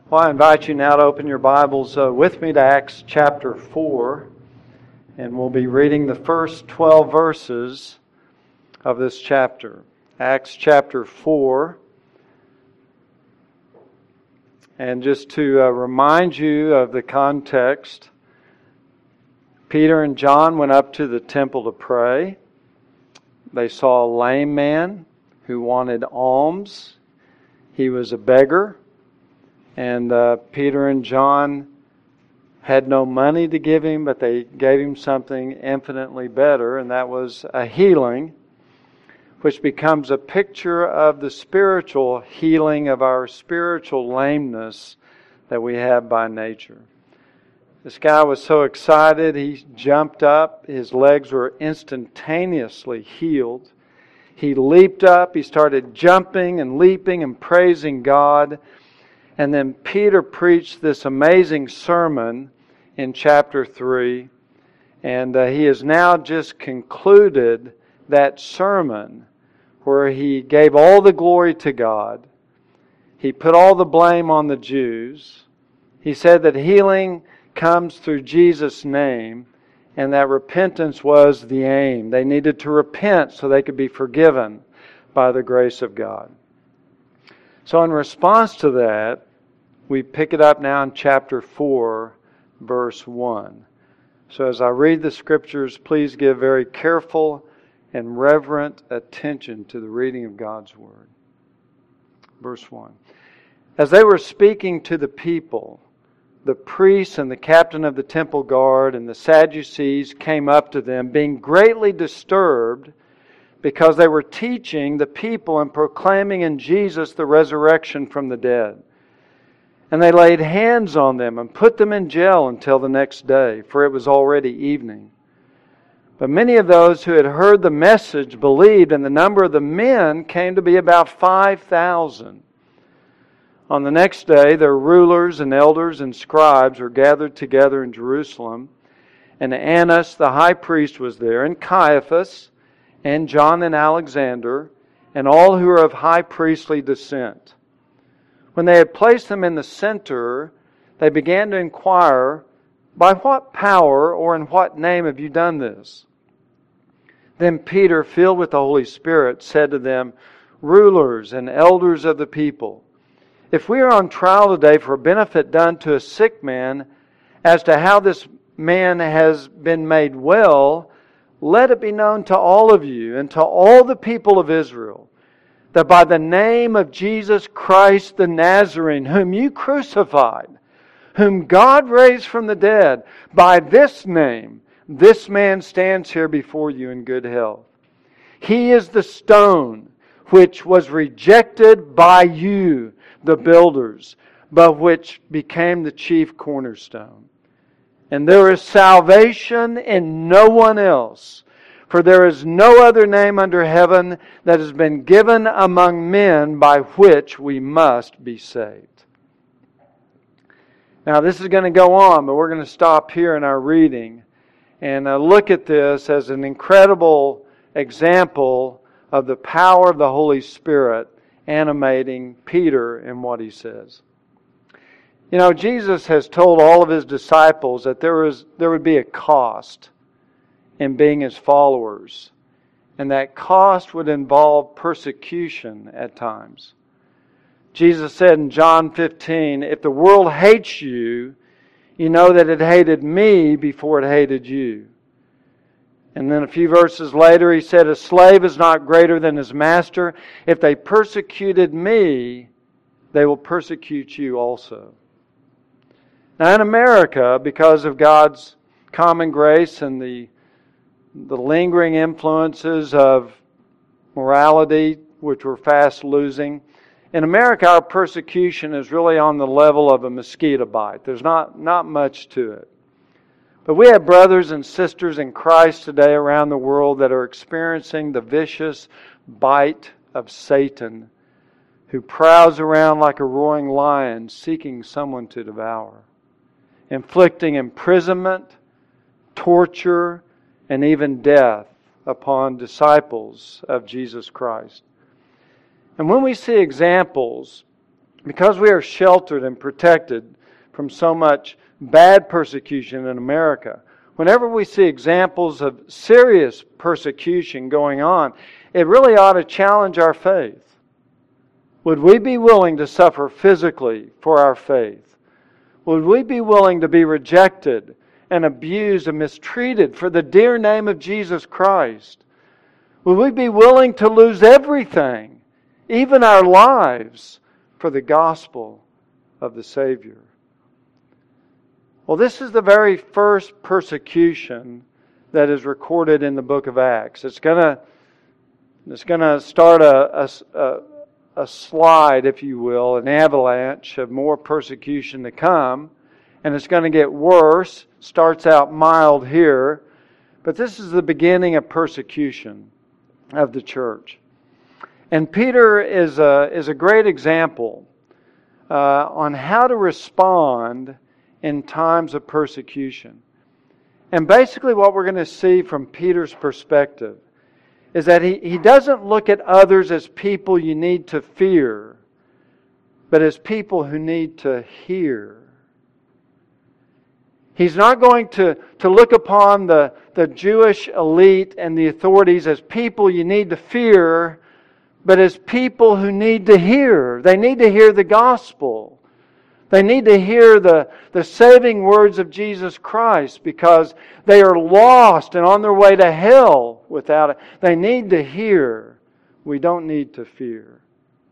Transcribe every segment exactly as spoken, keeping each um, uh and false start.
Well, I invite you now to open your Bibles uh, with me to Acts chapter four, and we'll be reading the first twelve verses of this chapter. Acts chapter four. And just to uh, remind you of the context, Peter and John went up to the temple to pray. They saw a lame man who wanted alms. He was a beggar. And uh, Peter and John had no money to give him, but they gave him something infinitely better, and that was a healing, which becomes a picture of the spiritual healing of our spiritual lameness that we have by nature. This guy was so excited, he jumped up. His legs were instantaneously healed. He leaped up, he started jumping and leaping and praising God. And then Peter preached this amazing sermon in chapter three. And uh, he has now just concluded that sermon where he gave all the glory to God. He put all the blame on the Jews. He said that healing comes through Jesus' name and that repentance was the aim. They needed to repent so they could be forgiven by the grace of God. So in response to that, we pick it up now in chapter four, verse one. So as I read the Scriptures, please give very careful and reverent attention to the reading of God's Word. Verse one. As they were speaking to the people, the priests and the captain of the temple guard and the Sadducees came up to them, being greatly disturbed because they were teaching the people and proclaiming in Jesus the resurrection from the dead. And they laid hands on them and put them in jail until the next day, for it was already evening. But many of those who had heard the message believed, and the number of the men came to be about five thousand. On the next day, their rulers and elders and scribes were gathered together in Jerusalem, and Annas the high priest was there, and Caiaphas, and John and Alexander, and all who were of high priestly descent. When they had placed them in the center, they began to inquire, "By what power or in what name have you done this?" Then Peter, filled with the Holy Spirit, said to them, "Rulers and elders of the people, if we are on trial today for a benefit done to a sick man, as to how this man has been made well, let it be known to all of you and to all the people of Israel, that by the name of Jesus Christ the Nazarene, whom you crucified, whom God raised from the dead, by this name, this man stands here before you in good health. He is the stone which was rejected by you, the builders, but which became the chief cornerstone. And there is salvation in no one else, for there is no other name under heaven that has been given among men by which we must be saved." Now this is going to go on, but we're going to stop here in our reading and uh, look at this as an incredible example of the power of the Holy Spirit animating Peter in what he says. You know, Jesus has told all of His disciples that there was there would be a cost in being His followers. And that cost would involve persecution at times. Jesus said in John fifteen, "If the world hates you, you know that it hated me before it hated you." And then a few verses later He said, "A slave is not greater than his master. If they persecuted me, they will persecute you also." Now in America, because of God's common grace and the the lingering influences of morality, which we're fast losing. In America, our persecution is really on the level of a mosquito bite. There's not, not much to it. But we have brothers and sisters in Christ today around the world that are experiencing the vicious bite of Satan, who prowls around like a roaring lion seeking someone to devour, inflicting imprisonment, torture, and even death upon disciples of Jesus Christ. And when we see examples because we are sheltered and protected from so much bad persecution in America, whenever we see examples of serious persecution going on, it really ought to challenge our faith. Would we be willing to suffer physically for our faith? Would we be willing to be rejected and abused and mistreated for the dear name of Jesus Christ? Would we be willing to lose everything, even our lives, for the gospel of the Savior? Well, this is the very first persecution that is recorded in the book of Acts. It's going to it's going to start a, a, a slide, if you will, an avalanche of more persecution to come. And it's going to get worse. Starts out mild here. But this is the beginning of persecution of the church. And Peter is a, is a great example uh, on how to respond in times of persecution. And basically what we're going to see from Peter's perspective is that he, he doesn't look at others as people you need to fear, but as people who need to hear. He's not going to, to look upon the, the Jewish elite and the authorities as people you need to fear, but as people who need to hear. They need to hear the gospel. They need to hear the, the saving words of Jesus Christ because they are lost and on their way to hell without it. They need to hear. We don't need to fear.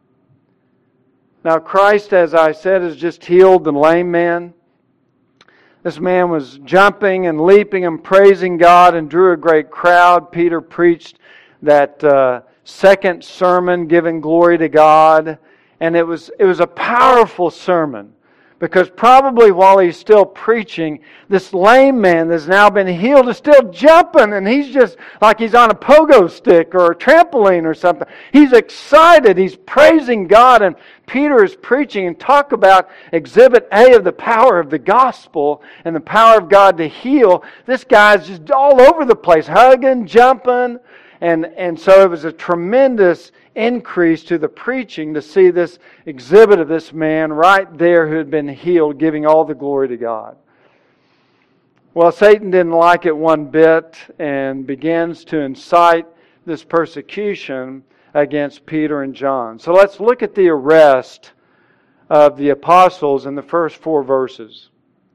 Now Christ, as I said, has just healed the lame man. This man was jumping and leaping and praising God and drew a great crowd. Peter preached that uh, second sermon giving glory to God. And it was it was a powerful sermon. Because probably while he's still preaching, this lame man that's now been healed is still jumping, and he's just like he's on a pogo stick or a trampoline or something. He's excited. He's praising God, and Peter is preaching and talk about exhibit A of the power of the gospel and the power of God to heal. This guy's just all over the place, hugging, jumping, and, and so it was a tremendous increase to the preaching to see this exhibit of this man right there who had been healed, giving all the glory to God. Well, Satan didn't like it one bit and begins to incite this persecution against Peter and John. So let's look at the arrest of the apostles in the first four verses.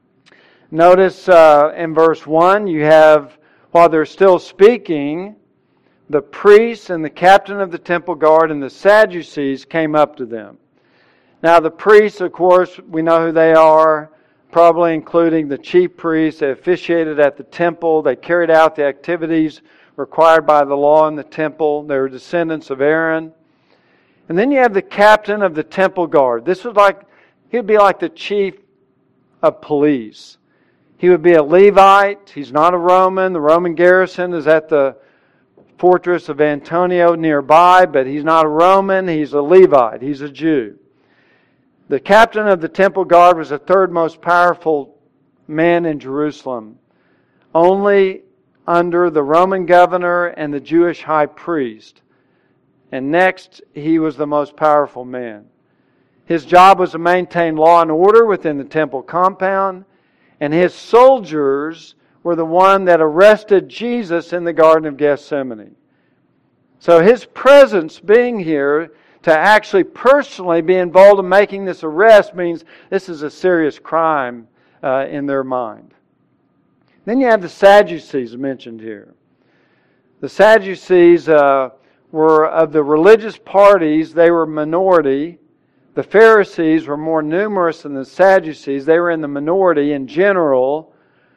Notice uh, in verse one you have, while they're still speaking, the priests and the captain of the temple guard and the Sadducees came up to them. Now the priests, of course, we know who they are, probably including the chief priests. They officiated at the temple. They carried out the activities required by the law in the temple. They were descendants of Aaron. And then you have the captain of the temple guard. This was like, he would be like the chief of police. He would be a Levite. He's not a Roman. The Roman garrison is at the fortress of Antonia nearby, but he's not a Roman, he's a Levite, he's a Jew. The captain of the temple guard was the third most powerful man in Jerusalem, only under the Roman governor and the Jewish high priest. And next, he was the most powerful man. His job was to maintain law and order within the temple compound, and his soldiers were the one that arrested Jesus in the Garden of Gethsemane. So his presence being here to actually personally be involved in making this arrest means this is a serious crime uh, in their mind. Then you have the Sadducees mentioned here. The Sadducees uh, were of the religious parties, they were minority. The Pharisees were more numerous than the Sadducees. They were in the minority in general.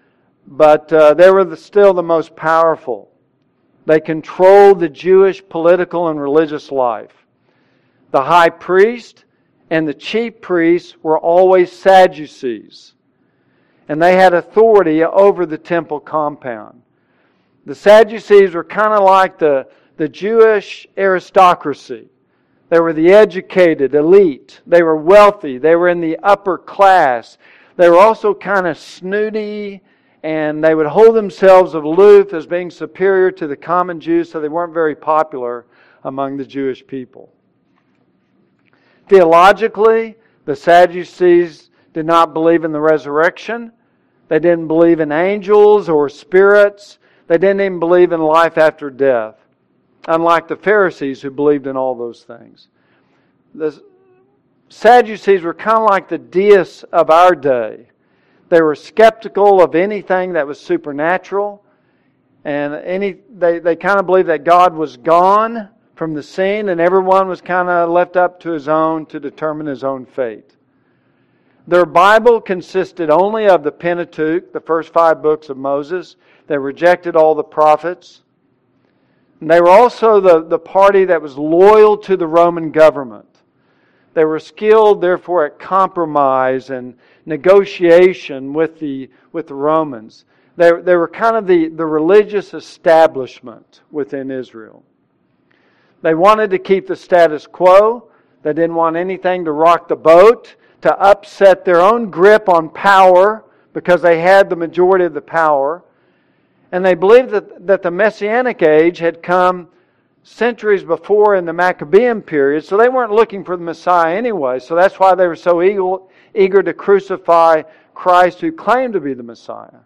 But uh, they were the, still the most powerful. They controlled the Jewish political and religious life. The high priest and the chief priests were always Sadducees. And they had authority over the temple compound. The Sadducees were kind of like the, the Jewish aristocracy. They were the educated elite. They were wealthy. They were in the upper class. They were also kind of snooty, and they would hold themselves aloof as being superior to the common Jews, so they weren't very popular among the Jewish people. Theologically, The Sadducees did not believe in the resurrection. They didn't believe in angels or spirits. They didn't even believe in life after death, unlike the Pharisees who believed in all those things. The Sadducees were kind of like the deists of our day. They were skeptical of anything that was supernatural, and any they, they kind of believed that God was gone from the scene and everyone was kind of left up to his own to determine his own fate. Their Bible consisted only of the Pentateuch, the first five books of Moses. They rejected all the prophets. And they were also the, the party that was loyal to the Roman government. They were skilled, therefore, at compromise and negotiation with the, with the Romans. They, they were kind of the, the religious establishment within Israel. They wanted to keep the status quo. They didn't want anything to rock the boat, to upset their own grip on power, because they had the majority of the power. And they believed that, that the Messianic age had come centuries before in the Maccabean period, so they weren't looking for the Messiah anyway. So that's why they were so eager, eager to crucify Christ who claimed to be the Messiah.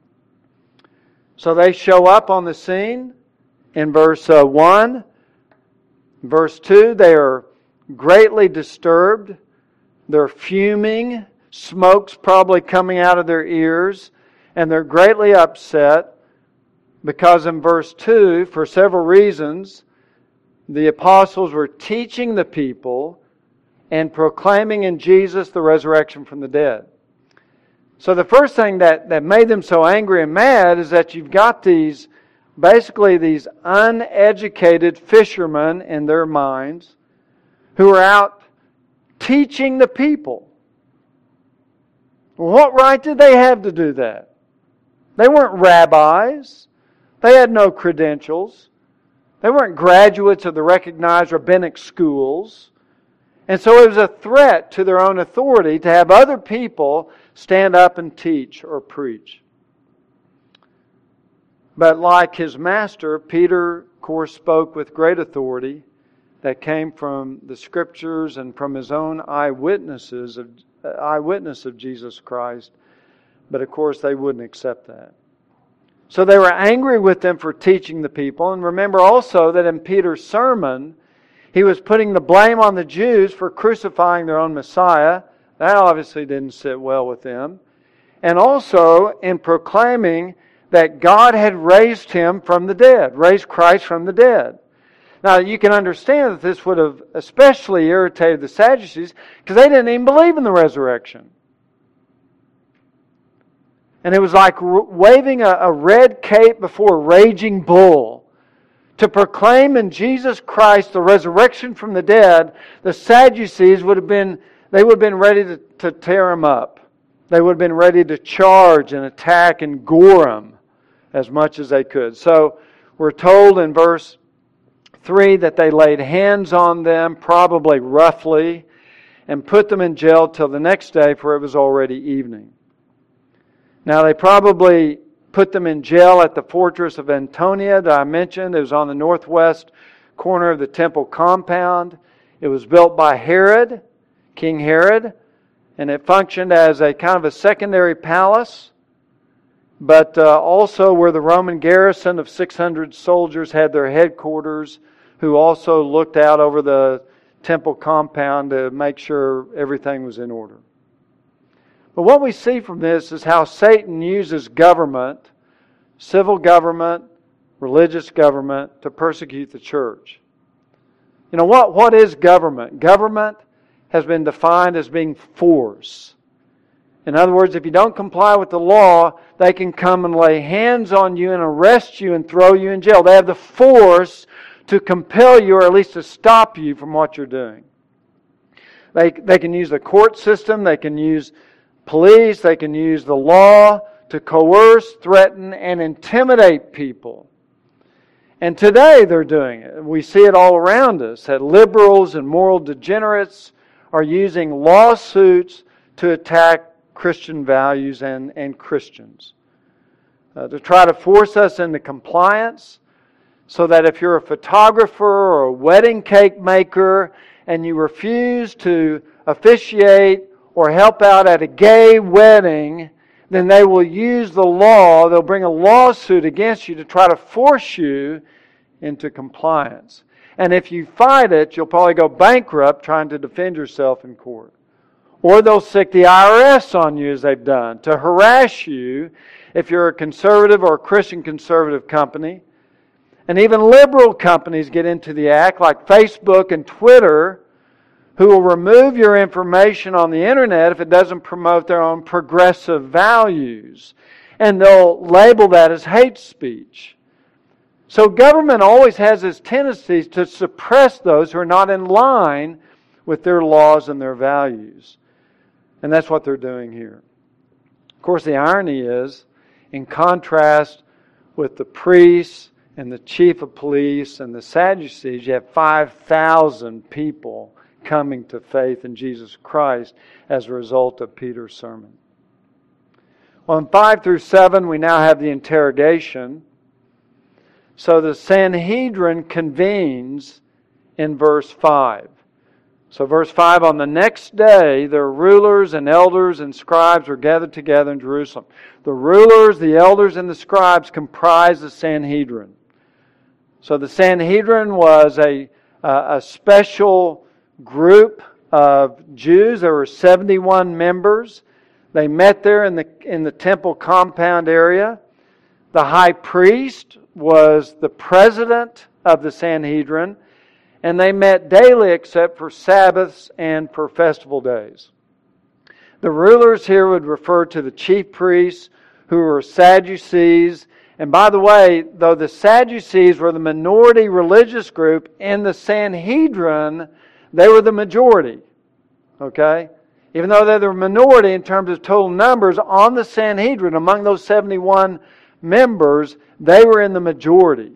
So they show up on the scene in verse uh, one. Verse two, they are greatly disturbed. They're fuming. Smoke's probably coming out of their ears. And they're greatly upset because in verse two, for several reasons, the apostles were teaching the people and proclaiming in Jesus the resurrection from the dead. So the first thing that, that made them so angry and mad is that you've got these, basically these uneducated fishermen in their minds who are out teaching the people. What right did they have to do that? They weren't rabbis. They had no credentials. They weren't graduates of the recognized rabbinic schools. And so it was a threat to their own authority to have other people stand up and teach or preach. But like his master, Peter, of course, spoke with great authority that came from the Scriptures and from his own eyewitnesses of eyewitness of Jesus Christ. But of course, they wouldn't accept that. So they were angry with them for teaching the people. And remember also that in Peter's sermon, he was putting the blame on the Jews for crucifying their own Messiah. That obviously didn't sit well with them. And also in proclaiming that God had raised Him from the dead, raised Christ from the dead. Now you can understand that this would have especially irritated the Sadducees because they didn't even believe in the resurrection. And it was like waving a, a red cape before a raging bull. To proclaim in Jesus Christ the resurrection from the dead, the Sadducees would have been, they would have been ready to, to tear Him up. They would have been ready to charge and attack and gore Him as much as they could. So we're told in verse three that they laid hands on them, probably roughly, and put them in jail till the next day, for it was already evening. Now they probably put them in jail at the fortress of Antonia that I mentioned. It was on the northwest corner of the temple compound. It was built by Herod, King Herod, and it functioned as a kind of a secondary palace, but uh, also where the Roman garrison of six hundred soldiers had their headquarters, who also looked out over the temple compound to make sure everything was in order. But what we see from this is how Satan uses government, civil government, religious government, to persecute the church. You know, what, what is government? Government has been defined as being force. In other words, if you don't comply with the law, they can come and lay hands on you and arrest you and throw you in jail. They have the force to compel you, or at least to stop you from what you're doing. They, they can use the court system, they can use police, they can use the law to coerce, threaten, and intimidate people. And today they're doing it. We see it all around us, that liberals and moral degenerates are using lawsuits to attack Christian values and, and Christians. Uh, to try to force us into compliance, so that if you're a photographer or a wedding cake maker and you refuse to officiate or help out at a gay wedding, then they will use the law, they'll bring a lawsuit against you to try to force you into compliance. And if you fight it, you'll probably go bankrupt trying to defend yourself in court. Or they'll stick the I R S on you, as they've done, to harass you if you're a conservative or a Christian conservative company. And even liberal companies get into the act, like Facebook and Twitter, who will remove your information on the internet if it doesn't promote their own progressive values. And they'll label that as hate speech. So government always has this tendency to suppress those who are not in line with their laws and their values. And that's what they're doing here. Of course, the irony is, in contrast with the priests and the chief of police and the Sadducees, you have five thousand people coming to faith in Jesus Christ as a result of Peter's sermon. Well, in five through seven, we now have the interrogation. So the Sanhedrin convenes in verse five. So verse five, on the next day, their rulers and elders and scribes were gathered together in Jerusalem. The rulers, the elders, and the scribes comprised the Sanhedrin. So the Sanhedrin was a, a special group of Jews. There were seventy-one members. They met there in the, in the temple compound area. The high priest was the president of the Sanhedrin, and they met daily except for Sabbaths and for festival days. The rulers here would refer to the chief priests, who were Sadducees. And by the way, though the Sadducees were the minority religious group, in the Sanhedrin, they were the majority. Okay? Even though they're the minority in terms of total numbers, on the Sanhedrin, among those seventy-one members, they were in the majority.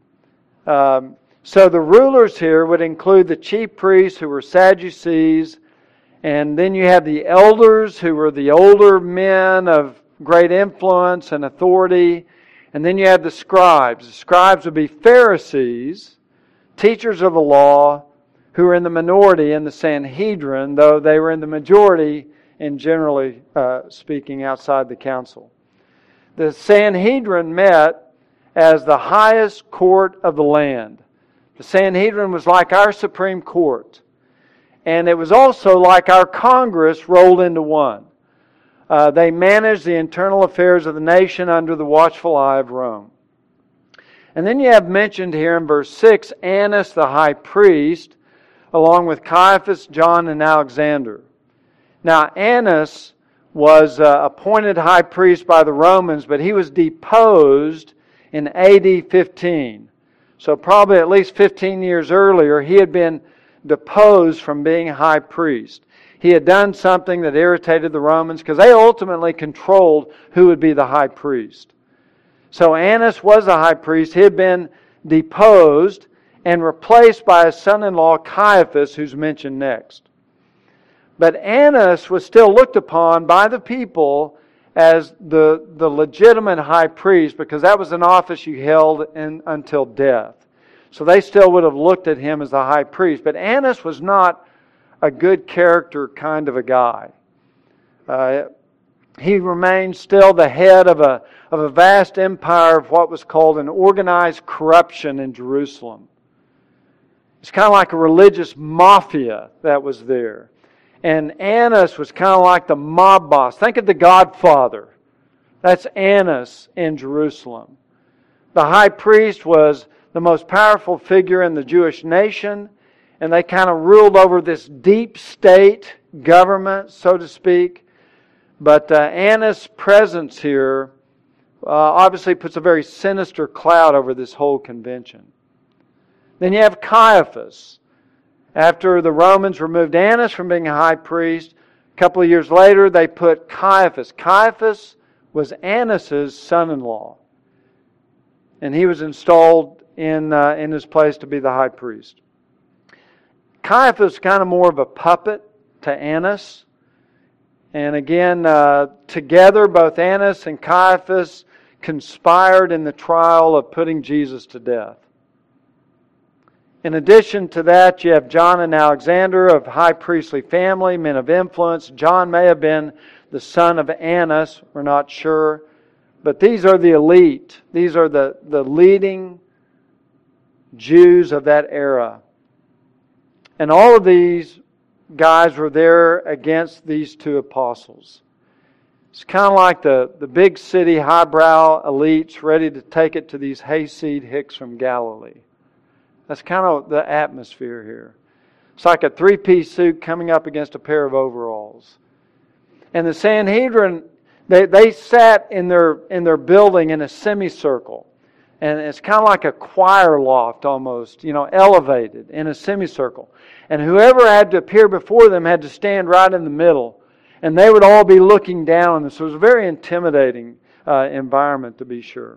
Um, So the rulers here would include the chief priests, who were Sadducees, and then you have the elders, who were the older men of great influence and authority, and then you have the scribes. The scribes would be Pharisees, teachers of the law, who were in the minority in the Sanhedrin, though they were in the majority in generally uh, speaking outside the council. The Sanhedrin met as the highest court of the land. The Sanhedrin was like our Supreme Court. And it was also like our Congress rolled into one. Uh, they managed the internal affairs of the nation under the watchful eye of Rome. And then you have mentioned here in verse six, Annas the high priest, along with Caiaphas, John, and Alexander. Now Annas was uh, appointed high priest by the Romans, but he was deposed in A D fifteen. So probably at least fifteen years earlier, he had been deposed from being high priest. He had done something that irritated the Romans, because they ultimately controlled who would be the high priest. So Annas was the high priest. He had been deposed and replaced by his son-in-law Caiaphas, who's mentioned next. But Annas was still looked upon by the people as the, the legitimate high priest, because that was an office you held in, until death. So they still would have looked at him as the high priest. But Annas was not a good character kind of a guy. Uh, he remained still the head of a, of a vast empire of what was called an organized corruption in Jerusalem. It's kind of like a religious mafia that was there. And Annas was kind of like the mob boss. Think of The Godfather. That's Annas in Jerusalem. The high priest was the most powerful figure in the Jewish nation, and they kind of ruled over this deep state government, so to speak. But uh, Annas' presence here uh, obviously puts a very sinister cloud over this whole convention. Then you have Caiaphas. After the Romans removed Annas from being a high priest, a couple of years later they put Caiaphas. Caiaphas was Annas' son-in-law. And he was installed in, uh, in his place to be the high priest. Caiaphas was kind of more of a puppet to Annas. And again, uh, together both Annas and Caiaphas conspired in the trial of putting Jesus to death. In addition to that, you have John and Alexander of high priestly family, men of influence. John may have been the son of Annas, we're not sure. But these are the elite. These are the, the leading Jews of that era. And all of these guys were there against these two apostles. It's kind of like the, the big city highbrow elites ready to take it to these hayseed hicks from Galilee. That's kind of the atmosphere here. It's like a three-piece suit coming up against a pair of overalls. And the Sanhedrin, they, they sat in their in their building in a semicircle. And it's kind of like a choir loft almost, you know, elevated in a semicircle. And whoever had to appear before them had to stand right in the middle. And they would all be looking down. And so it was a very intimidating uh, environment, to be sure.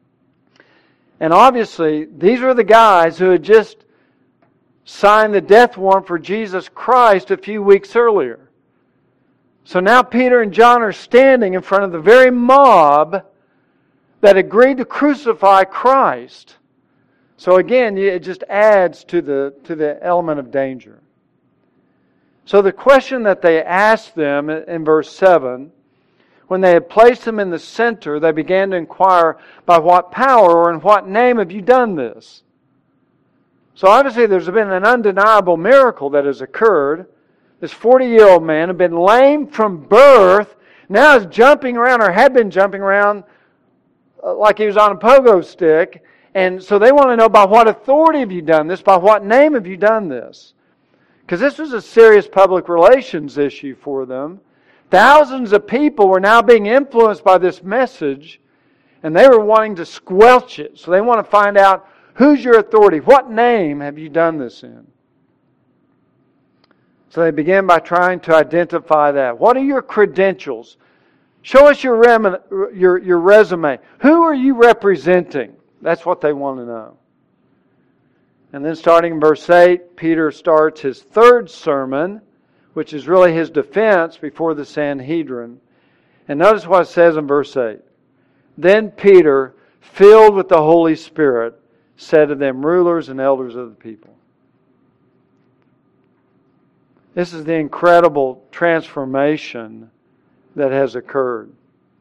And obviously, these were the guys who had just signed the death warrant for Jesus Christ a few weeks earlier. So now Peter and John are standing in front of the very mob that agreed to crucify Christ. So again, it just adds to the, to the element of danger. So the question that they asked them in verse seven, when they had placed him in the center, they began to inquire, by what power or in what name have you done this? So obviously there's been an undeniable miracle that has occurred. This forty-year-old man had been lame from birth, now is jumping around, or had been jumping around like he was on a pogo stick. And so they want to know, by what authority have you done this? By what name have you done this? Because this was a serious public relations issue for them. Thousands of people were now being influenced by this message, and they were wanting to squelch it. So they want to find out, who's your authority? What name have you done this in? So they begin by trying to identify that. What are your credentials? Show us your, rem- your, your resume. Who are you representing? That's what they want to know. And then starting in verse eight, Peter starts his third sermon, which is really his defense before the Sanhedrin. And notice what it says in verse eight. Then Peter, filled with the Holy Spirit, said to them, rulers and elders of the people. This is the incredible transformation that has occurred.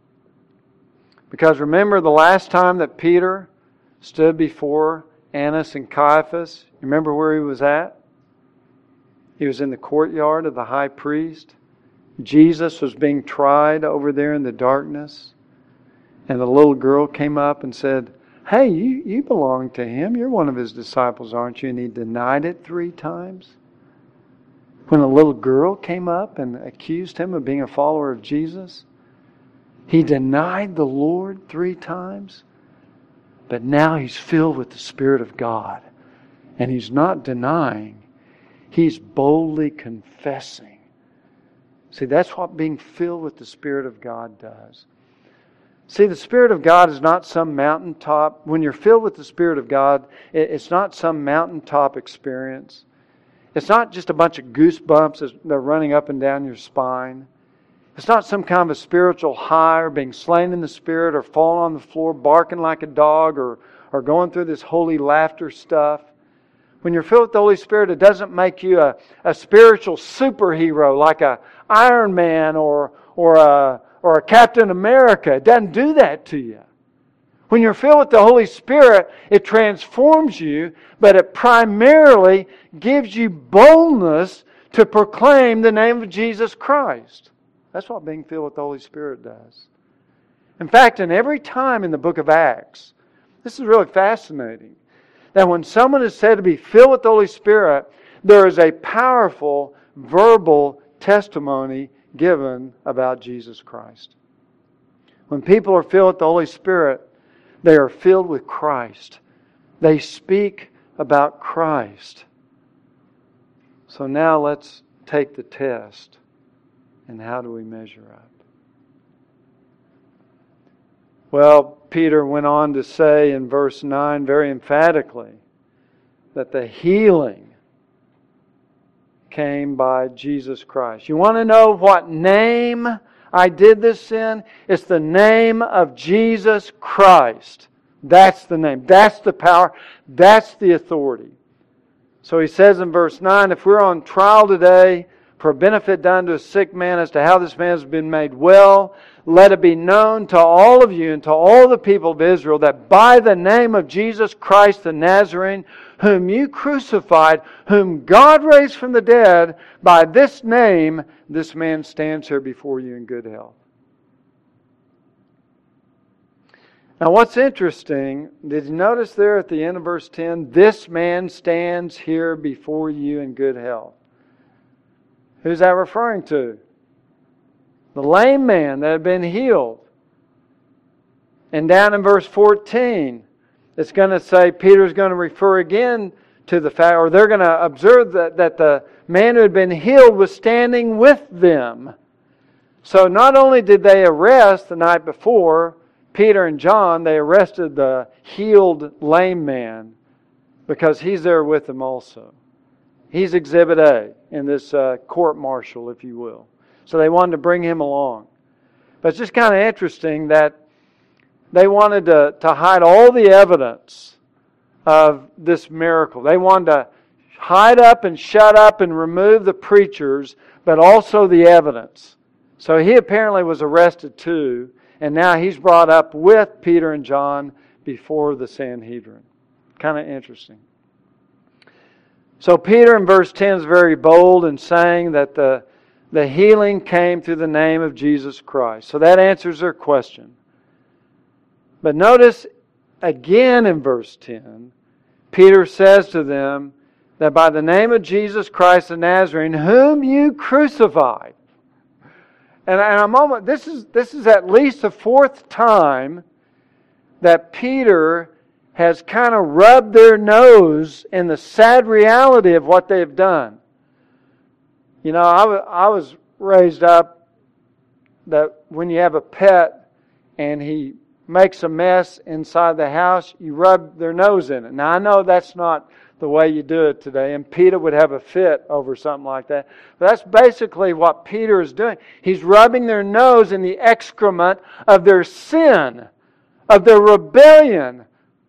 Because remember the last time that Peter stood before Annas and Caiaphas, you remember where he was at? He was in the courtyard of the high priest. Jesus was being tried over there in the darkness. And the little girl came up and said, hey, you, you belong to him. You're one of his disciples, aren't you? And he denied it three times. When a little girl came up and accused him of being a follower of Jesus, he denied the Lord three times. But now he's filled with the Spirit of God. And he's not denying. He's boldly confessing. See, that's what being filled with the Spirit of God does. See, the Spirit of God is not some mountaintop. When you're filled with the Spirit of God, it's not some mountaintop experience. It's not just a bunch of goosebumps that are running up and down your spine. It's not some kind of a spiritual high or being slain in the Spirit or falling on the floor barking like a dog or, or going through this holy laughter stuff. When you're filled with the Holy Spirit, it doesn't make you a, a spiritual superhero like a Iron Man or, or, a, or a Captain America. It doesn't do that to you. When you're filled with the Holy Spirit, it transforms you, but it primarily gives you boldness to proclaim the name of Jesus Christ. That's what being filled with the Holy Spirit does. In fact, in every time in the book of Acts, this is really fascinating, that when someone is said to be filled with the Holy Spirit, there is a powerful verbal testimony given about Jesus Christ. When people are filled with the Holy Spirit, they are filled with Christ. They speak about Christ. So now let's take the test. And how do we measure up? Well, Peter went on to say in verse nine very emphatically that the healing came by Jesus Christ. You want to know what name I did this in? It's the name of Jesus Christ. That's the name. That's the power. That's the authority. So he says in verse nine, if we're on trial today for a benefit done to a sick man as to how this man has been made well, let it be known to all of you and to all the people of Israel that by the name of Jesus Christ the Nazarene, whom you crucified, whom God raised from the dead, by this name this man stands here before you in good health. Now what's interesting, did you notice there at the end of verse ten, this man stands here before you in good health? Who's that referring to? The lame man that had been healed. And down in verse fourteen, it's going to say, Peter's going to refer again to the fact, or they're going to observe that, that the man who had been healed was standing with them. So not only did they arrest the night before, Peter and John, they arrested the healed lame man because he's there with them also. He's Exhibit A in this uh, court-martial, if you will. So they wanted to bring him along. But it's just kind of interesting that they wanted to, to hide all the evidence of this miracle. They wanted to hide up and shut up and remove the preachers, but also the evidence. So he apparently was arrested too, and now he's brought up with Peter and John before the Sanhedrin. Kind of interesting. So Peter in verse ten is very bold in saying that the, the healing came through the name of Jesus Christ. So that answers their question. But notice again in verse ten, Peter says to them that by the name of Jesus Christ the Nazarene, whom you crucified. And in a moment, this is, this is at least the fourth time that Peter has kind of rubbed their nose in the sad reality of what they've done. You know, I, w- I was raised up that when you have a pet and he makes a mess inside the house, you rub their nose in it. Now, I know that's not the way you do it today, and Peter would have a fit over something like that. But that's basically what Peter is doing. He's rubbing their nose in the excrement of their sin, of their rebellion.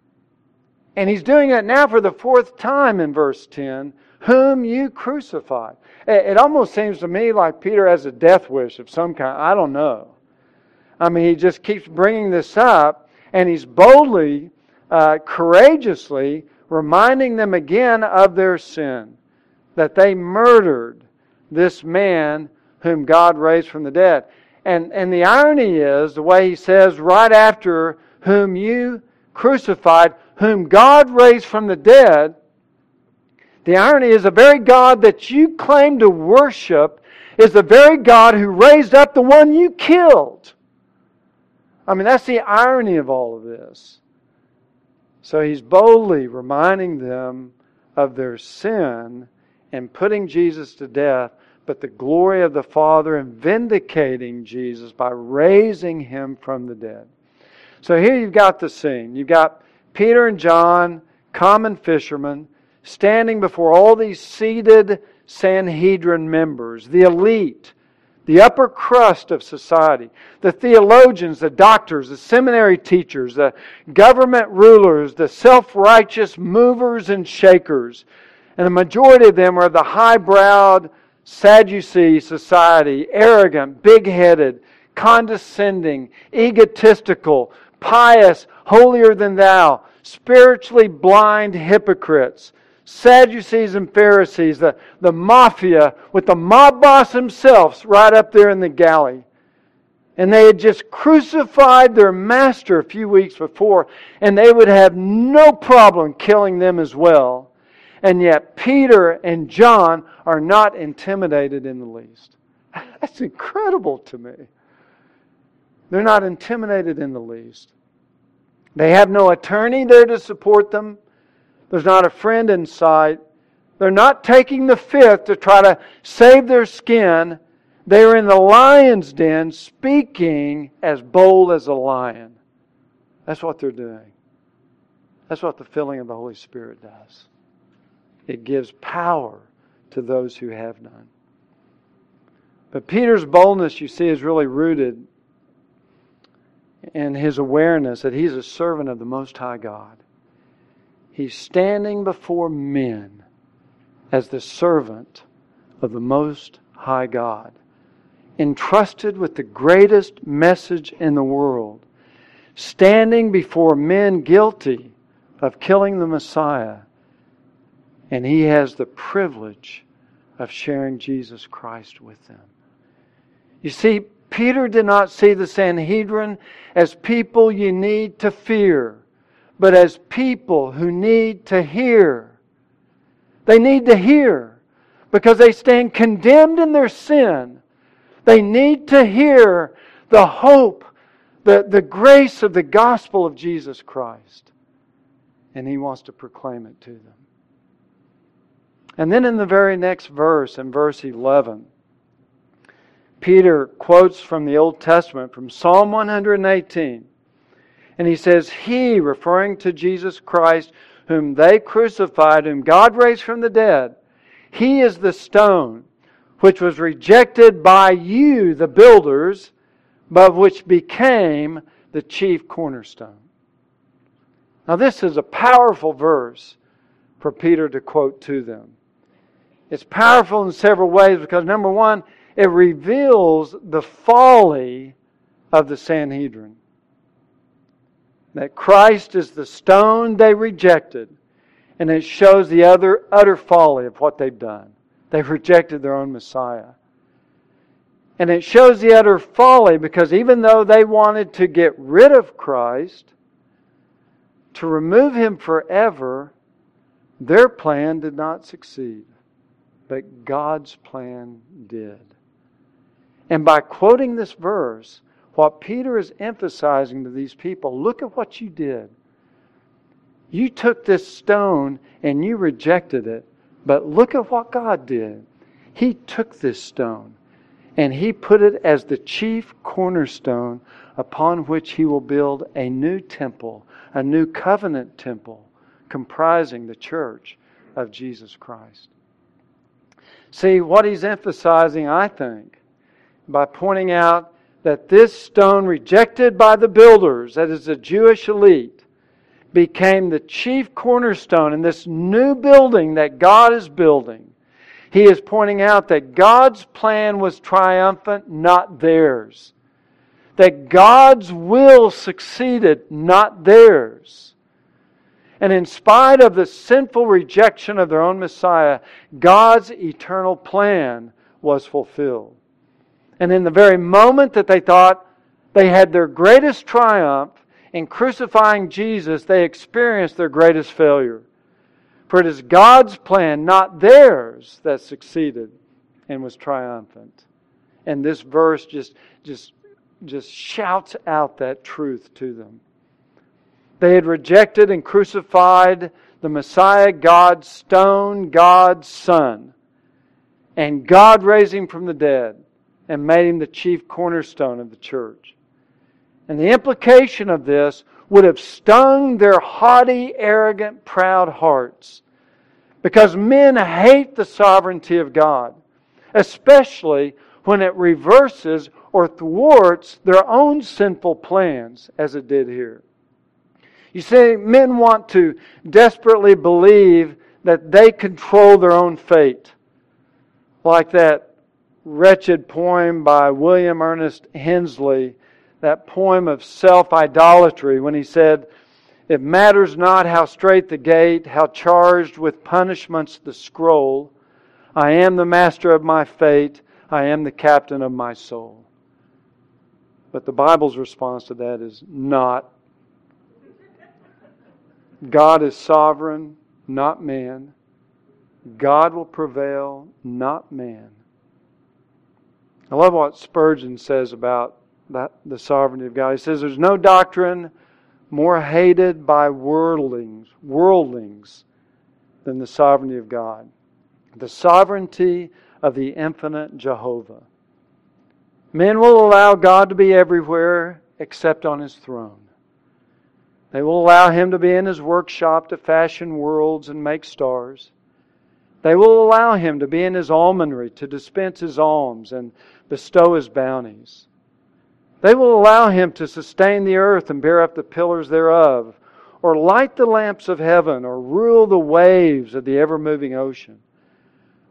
And he's doing it now for the fourth time in verse ten, whom you crucified. It almost seems to me like Peter has a death wish of some kind. I don't know. I mean, he just keeps bringing this up, and he's boldly, uh, courageously reminding them again of their sin, that they murdered this man whom God raised from the dead. And, and the irony is, the way he says right after, whom you crucified, whom God raised from the dead, the irony is the very God that you claim to worship is the very God who raised up the one you killed. I mean, that's the irony of all of this. So he's boldly reminding them of their sin and putting Jesus to death, but the glory of the Father and vindicating Jesus by raising Him from the dead. So here you've got the scene. You've got Peter and John, common fishermen, standing before all these seated Sanhedrin members, the elite, the upper crust of society, the theologians, the doctors, the seminary teachers, the government rulers, the self-righteous movers and shakers. And the majority of them are the high-browed Sadducee society, arrogant, big-headed, condescending, egotistical, pious, holier than thou, spiritually blind hypocrites. Sadducees and Pharisees, the, the mafia with the mob boss himself right up there in the galley. And they had just crucified their master a few weeks before, and they would have no problem killing them as well. And yet Peter and John are not intimidated in the least. That's incredible to me. They're not intimidated in the least. They have no attorney there to support them. There's not a friend in sight. They're not taking the fifth to try to save their skin. They're in the lion's den speaking as bold as a lion. That's what they're doing. That's what the filling of the Holy Spirit does. It gives power to those who have none. But Peter's boldness, you see, is really rooted in his awareness that he's a servant of the Most High God. He's standing before men as the servant of the Most High God, entrusted with the greatest message in the world, standing before men guilty of killing the Messiah, and he has the privilege of sharing Jesus Christ with them. You see, Peter did not see the Sanhedrin as people you need to fear, but as people who need to hear. They need to hear because they stand condemned in their sin. They need to hear the hope, the, the grace of the gospel of Jesus Christ. And he wants to proclaim it to them. And then in the very next verse, in verse eleven, Peter quotes from the Old Testament, from Psalm one hundred eighteen. And he says, He, referring to Jesus Christ, whom they crucified, whom God raised from the dead, He is the stone which was rejected by you, the builders, but which became the chief cornerstone. Now this is a powerful verse for Peter to quote to them. It's powerful in several ways because, number one, it reveals the folly of the Sanhedrin. That Christ is the stone they rejected. And it shows the other utter folly of what they've done. They've rejected their own Messiah. And it shows the utter folly because even though they wanted to get rid of Christ, to remove Him forever, their plan did not succeed. But God's plan did. And by quoting this verse, what Peter is emphasizing to these people, look at what you did. You took this stone and you rejected it, but look at what God did. He took this stone and He put it as the chief cornerstone upon which He will build a new temple, a new covenant temple comprising the church of Jesus Christ. See, what he's emphasizing, I think, by pointing out that this stone rejected by the builders, that is the Jewish elite, became the chief cornerstone in this new building that God is building. He is pointing out that God's plan was triumphant, not theirs. That God's will succeeded, not theirs. And in spite of the sinful rejection of their own Messiah, God's eternal plan was fulfilled. And in the very moment that they thought they had their greatest triumph in crucifying Jesus, they experienced their greatest failure. For it is God's plan, not theirs, that succeeded and was triumphant. And this verse just, just, just shouts out that truth to them. They had rejected and crucified the Messiah, God's stone, God's Son. And God raised Him from the dead and made Him the chief cornerstone of the church. And the implication of this would have stung their haughty, arrogant, proud hearts. Because men hate the sovereignty of God, especially when it reverses or thwarts their own sinful plans, as it did here. You see, men want to desperately believe that they control their own fate. Like that wretched poem by William Ernest Hensley, that poem of self-idolatry, when he said, "It matters not how strait the gate, how charged with punishments the scroll. I am the master of my fate. I am the captain of my soul." But the Bible's response to that is not. God is sovereign, not man. God will prevail, not man. I love what Spurgeon says about that, the sovereignty of God. He says, "There's no doctrine more hated by worldlings, worldlings than the sovereignty of God. The sovereignty of the infinite Jehovah. Men will allow God to be everywhere except on His throne. They will allow Him to be in His workshop to fashion worlds and make stars. They will allow Him to be in His almonry to dispense His alms and bestow His bounties. They will allow Him to sustain the earth and bear up the pillars thereof, or light the lamps of heaven, or rule the waves of the ever-moving ocean.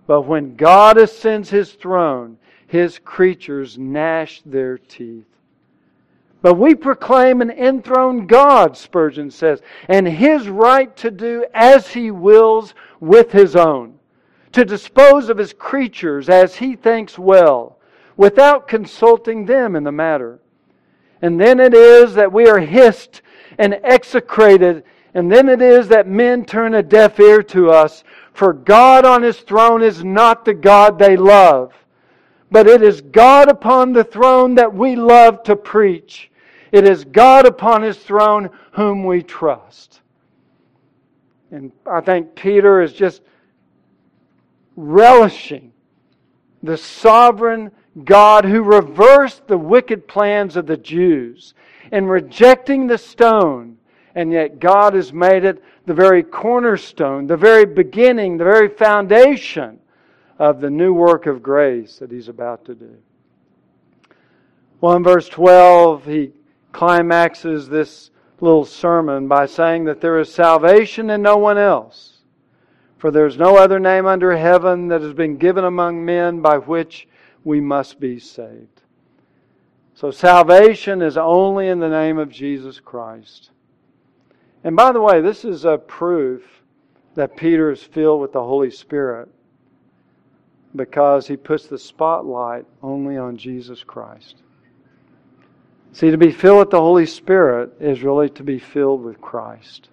But when God ascends His throne, His creatures gnash their teeth. But we proclaim an enthroned God, Spurgeon says, and His right to do as He wills with His own, to dispose of His creatures as He thinks well, without consulting them in the matter. And then it is that we are hissed and execrated, and then it is that men turn a deaf ear to us, for God on His throne is not the God they love, but it is God upon the throne that we love to preach. It is God upon His throne whom we trust. And I think Peter is just relishing the sovereign God who reversed the wicked plans of the Jews in rejecting the stone, and yet God has made it the very cornerstone, the very beginning, the very foundation of the new work of grace that He's about to do. Well, in verse twelve, he climaxes this little sermon by saying that there is salvation in no one else, for there is no other name under heaven that has been given among men by which we must be saved. So salvation is only in the name of Jesus Christ. And by the way, this is a proof that Peter is filled with the Holy Spirit, because he puts the spotlight only on Jesus Christ. See, to be filled with the Holy Spirit is really to be filled with Christ.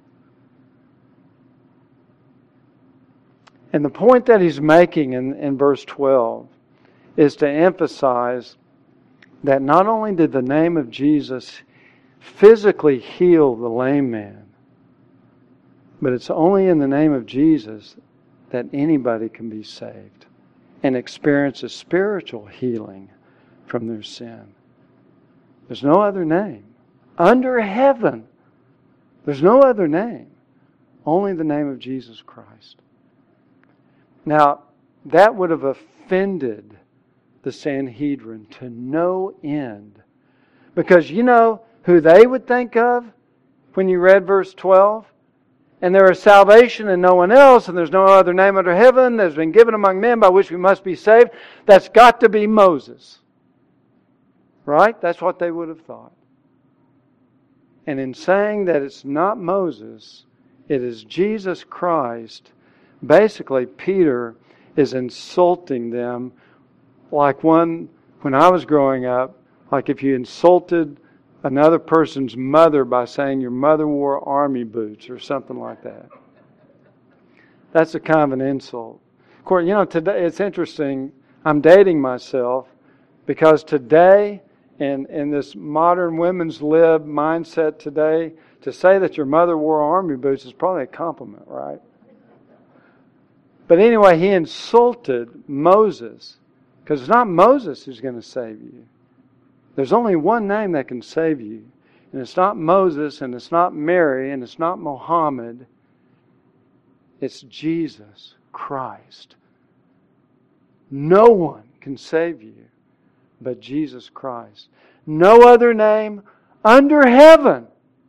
And the point that he's making in, in verse twelve is to emphasize that not only did the name of Jesus physically heal the lame man, but it's only in the name of Jesus that anybody can be saved and experience a spiritual healing from their sin. There's no other name under heaven. There's no other name. Only the name of Jesus Christ. Now, that would have offended the Sanhedrin to no end. Because you know who they would think of when you read verse twelve? And there is salvation in no one else, and there's no other name under heaven that has been given among men by which we must be saved. That's got to be Moses. Right? That's what they would have thought. And in saying that it's not Moses, it is Jesus Christ, basically Peter is insulting them like one, when I was growing up, like if you insulted another person's mother by saying your mother wore army boots or something like that. That's a kind of an insult. Of course, you know, today it's interesting. I'm dating myself because today, in, in this modern women's lib mindset today, to say that your mother wore army boots is probably a compliment, right? But anyway, he insulted Moses, because it's not Moses who's going to save you. There's only one name that can save you. And it's not Moses, and it's not Mary, and it's not Muhammad. It's Jesus Christ. No one can save you but Jesus Christ. No other name under heaven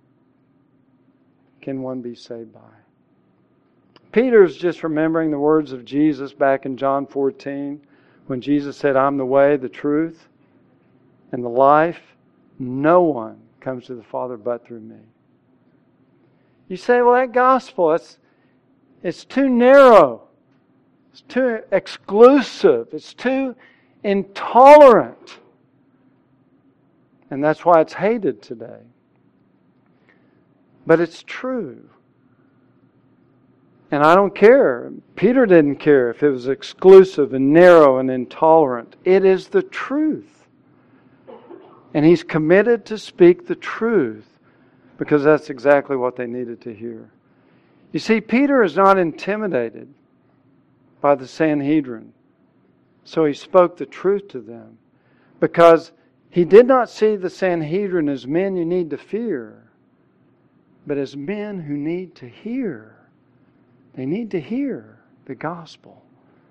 can one be saved by. Peter's just remembering the words of Jesus back in John fourteen, when Jesus said, I'm the way, the truth, and the life. No one comes to the Father but through me. You say, well, that gospel, it's, it's too narrow. It's too exclusive. It's too intolerant. And that's why it's hated today. But it's true. And I don't care. Peter didn't care if it was exclusive and narrow and intolerant. It is the truth. And he's committed to speak the truth because that's exactly what they needed to hear. You see, Peter is not intimidated by the Sanhedrin. So he spoke the truth to them because he did not see the Sanhedrin as men you need to fear, but as men who need to hear. They need to hear the gospel.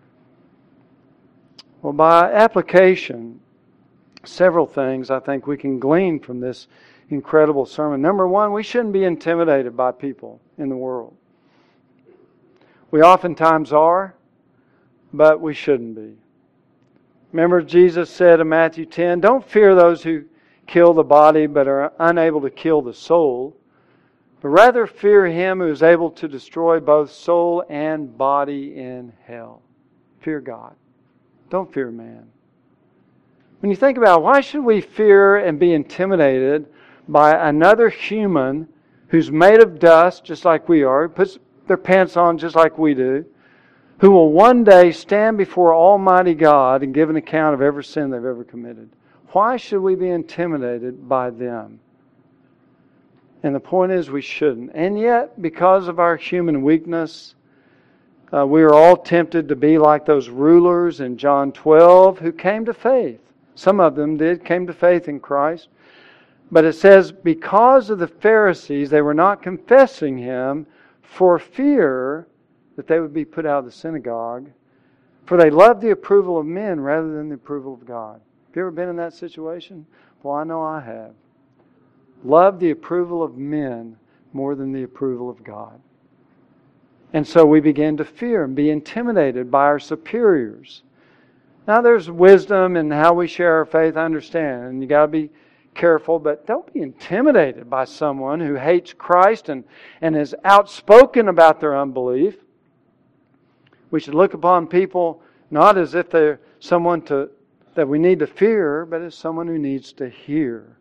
Well, by application, several things I think we can glean from this incredible sermon. Number one, we shouldn't be intimidated by people in the world. We oftentimes are, but we shouldn't be. Remember, Jesus said in Matthew ten, don't fear those who kill the body but are unable to kill the soul, but rather fear Him who is able to destroy both soul and body in hell. Fear God. Don't fear man. When you think about it, why should we fear and be intimidated by another human who's made of dust just like we are, puts their pants on just like we do, who will one day stand before Almighty God and give an account of every sin they've ever committed? Why should we be intimidated by them? And the point is, we shouldn't. And yet, because of our human weakness, uh, we are all tempted to be like those rulers in John twelve who came to faith. Some of them did, came to faith in Christ. But it says, because of the Pharisees, they were not confessing Him for fear that they would be put out of the synagogue. For they loved the approval of men rather than the approval of God. Have you ever been in that situation? Well, I know I have. Love the approval of men more than the approval of God. And so we begin to fear and be intimidated by our superiors. Now there's wisdom in how we share our faith, I understand. And you got to be careful, but don't be intimidated by someone who hates Christ and, and is outspoken about their unbelief. We should look upon people not as if they're someone to that we need to fear, but as someone who needs to hear.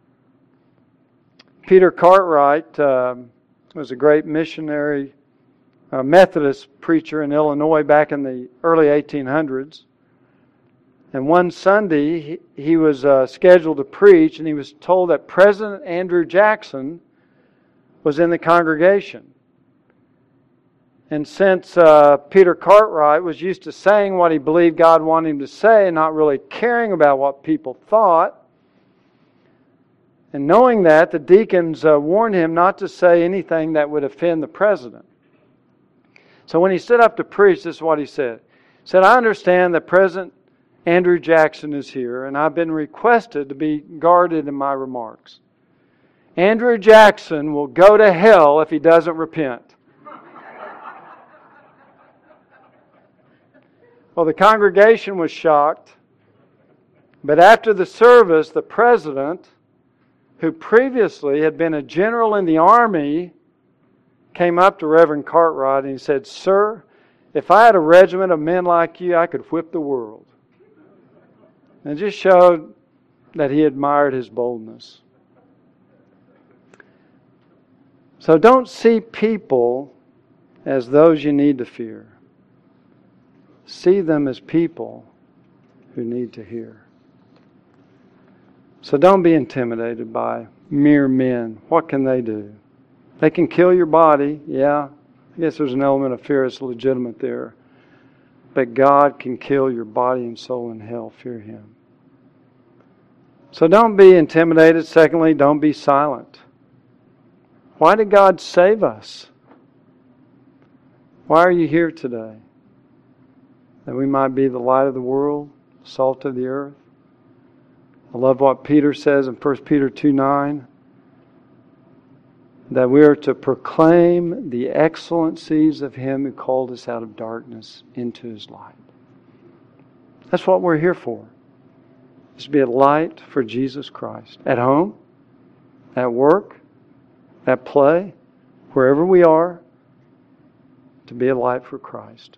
Peter Cartwright uh, was a great missionary, uh, Methodist preacher in Illinois back in the early eighteen hundreds. And one Sunday, he, he was uh, scheduled to preach, and he was told that President Andrew Jackson was in the congregation. And since uh, Peter Cartwright was used to saying what he believed God wanted him to say and not really caring about what people thought, and knowing that, the deacons uh, warned him not to say anything that would offend the president. So when he stood up to preach, this is what he said. He said, I understand that President Andrew Jackson is here, and I've been requested to be guarded in my remarks. Andrew Jackson will go to hell if he doesn't repent. Well, the congregation was shocked, but after the service, the president, who previously had been a general in the army, came up to Reverend Cartwright and he said, Sir, if I had a regiment of men like you, I could whip the world. And it just showed that he admired his boldness. So don't see people as those you need to fear. See them as people who need to hear. So don't be intimidated by mere men. What can they do? They can kill your body, yeah. I guess there's an element of fear that's legitimate there. But God can kill your body and soul in hell. Fear Him. So don't be intimidated. Secondly, don't be silent. Why did God save us? Why are you here today? That we might be the light of the world, salt of the earth. I love what Peter says in First Peter two nine. That we are to proclaim the excellencies of Him who called us out of darkness into His light. That's what we're here for. Is to be a light for Jesus Christ. At home, at work, at play, wherever we are, to be a light for Christ.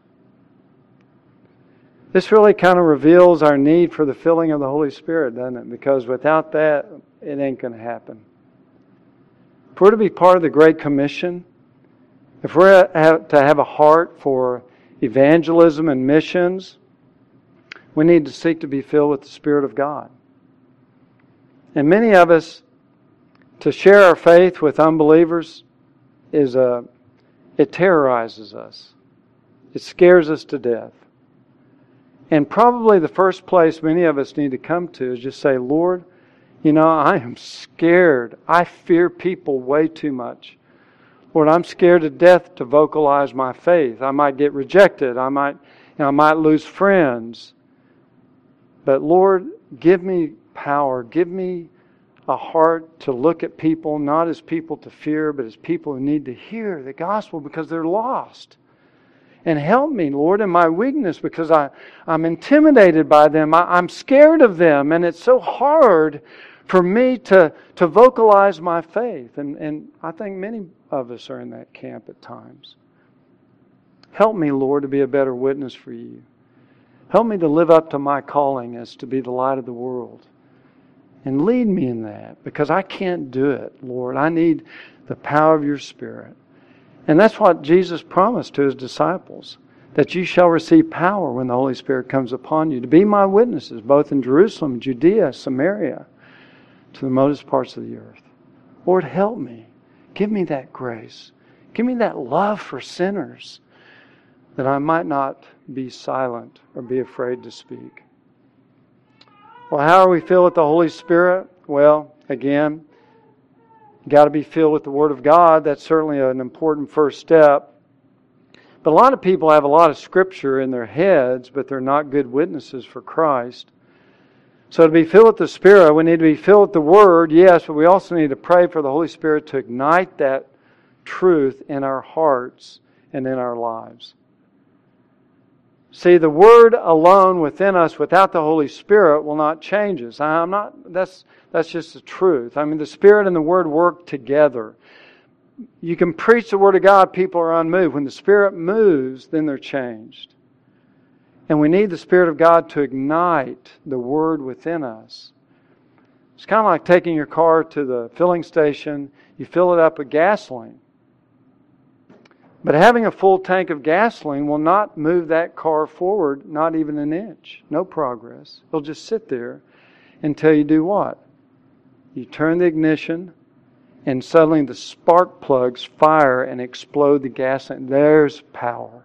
This really kind of reveals our need for the filling of the Holy Spirit, doesn't it? Because without that, it ain't going to happen. If we're to be part of the Great Commission, if we're to have a heart for evangelism and missions, we need to seek to be filled with the Spirit of God. And many of us, to share our faith with unbelievers, is a, it terrorizes us. It scares us to death. And probably the first place many of us need to come to is just say, Lord, you know, I am scared. I fear people way too much. Lord, I'm scared to death to vocalize my faith. I might get rejected. I might, you know, I might lose friends. But Lord, give me power. Give me a heart to look at people not as people to fear, but as people who need to hear the gospel because they're lost. And help me, Lord, in my weakness, because I, I'm intimidated by them. I, I'm scared of them, and it's so hard for me to, to vocalize my faith. And, and I think many of us are in that camp at times. Help me, Lord, to be a better witness for you. Help me to live up to my calling as to be the light of the world. And lead me in that, because I can't do it, Lord. I need the power of your Spirit. And that's what Jesus promised to His disciples, that you shall receive power when the Holy Spirit comes upon you, to be my witnesses, both in Jerusalem, Judea, Samaria, to the remotest parts of the earth. Lord, help me. Give me that grace. Give me that love for sinners, that I might not be silent or be afraid to speak. Well, how are we filled with the Holy Spirit? Well, again, you got to be filled with the Word of God. That's certainly an important first step. But a lot of people have a lot of Scripture in their heads, but they're not good witnesses for Christ. So to be filled with the Spirit, we need to be filled with the Word, yes, but we also need to pray for the Holy Spirit to ignite that truth in our hearts and in our lives. See, the Word alone within us, without the Holy Spirit, will not change us. I'm not. That's that's just the truth. I mean, the Spirit and the Word work together. You can preach the Word of God, people are unmoved. When the Spirit moves, then they're changed. And we need the Spirit of God to ignite the Word within us. It's kind of like taking your car to the filling station. You fill it up with gasoline. But having a full tank of gasoline will not move that car forward, not even an inch. No progress. It'll just sit there until you do what? You turn the ignition, and suddenly the spark plugs fire and explode the gasoline. There's power.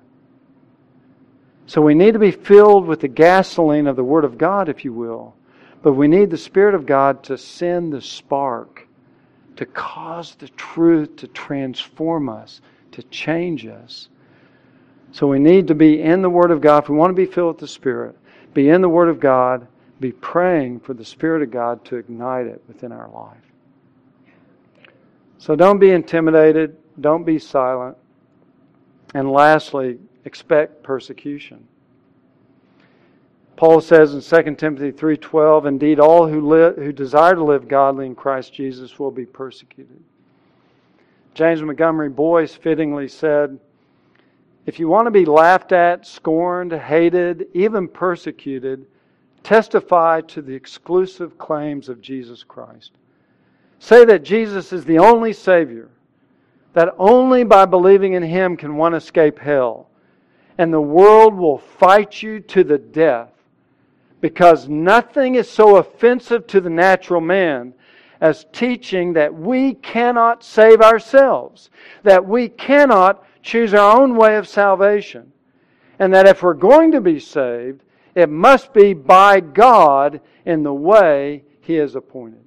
So we need to be filled with the gasoline of the Word of God, if you will. But we need the Spirit of God to send the spark, to cause the truth to transform us, to change us. So we need to be in the Word of God. If we want to be filled with the Spirit, be in the Word of God, be praying for the Spirit of God to ignite it within our life. So don't be intimidated. Don't be silent. And lastly, expect persecution. Paul says in Second Timothy three twelve, indeed all who live, who desire to live godly in Christ Jesus will be persecuted. James Montgomery Boyce fittingly said, if you want to be laughed at, scorned, hated, even persecuted, testify to the exclusive claims of Jesus Christ. Say that Jesus is the only Savior, that only by believing in Him can one escape hell, and the world will fight you to the death, because nothing is so offensive to the natural man as teaching that we cannot save ourselves, that we cannot choose our own way of salvation, and that if we're going to be saved, it must be by God in the way He has appointed.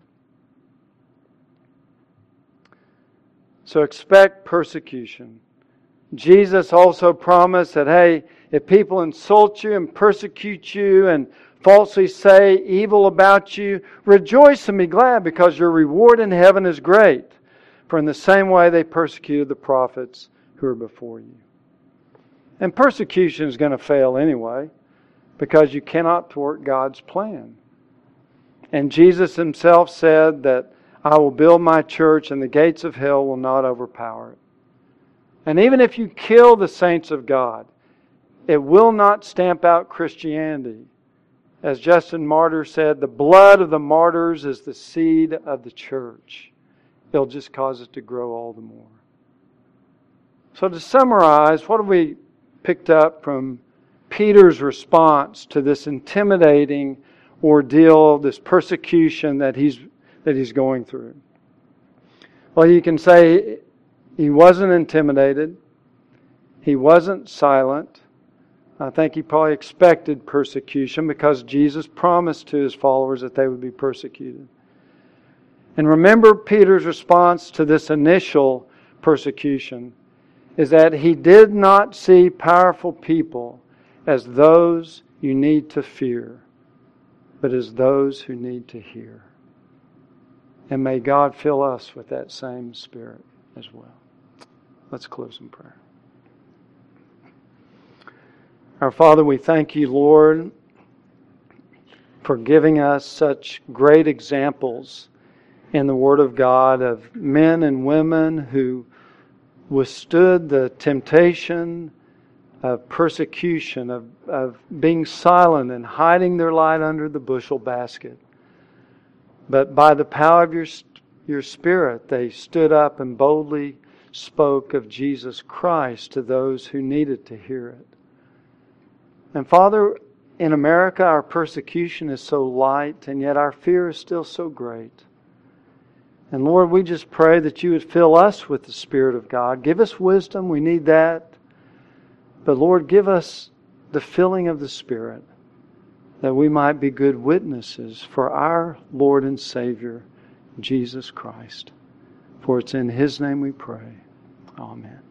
So expect persecution. Jesus also promised that, hey, if people insult you and persecute you and falsely say evil about you, rejoice and be glad, because your reward in heaven is great. For in the same way they persecuted the prophets who were before you. And persecution is going to fail anyway, because you cannot thwart God's plan. And Jesus Himself said that I will build my church and the gates of hell will not overpower it. And even if you kill the saints of God, it will not stamp out Christianity. As Justin Martyr said, the blood of the martyrs is the seed of the church. It'll just cause it to grow all the more. So to summarize, what have we picked up from Peter's response to this intimidating ordeal, this persecution that he's that he's going through? Well, you can say he wasn't intimidated. He wasn't silent. I think he probably expected persecution because Jesus promised to His followers that they would be persecuted. And remember Peter's response to this initial persecution is that he did not see powerful people as those you need to fear, but as those who need to hear. And may God fill us with that same Spirit as well. Let's close in prayer. Our Father, we thank you, Lord, for giving us such great examples in the Word of God of men and women who withstood the temptation of persecution, of, of being silent and hiding their light under the bushel basket. But by the power of your, your Spirit, they stood up and boldly spoke of Jesus Christ to those who needed to hear it. And Father, in America, our persecution is so light, and yet our fear is still so great. And Lord, we just pray that you would fill us with the Spirit of God. Give us wisdom, we need that. But Lord, give us the filling of the Spirit, that we might be good witnesses for our Lord and Savior, Jesus Christ. For it's in His name we pray. Amen.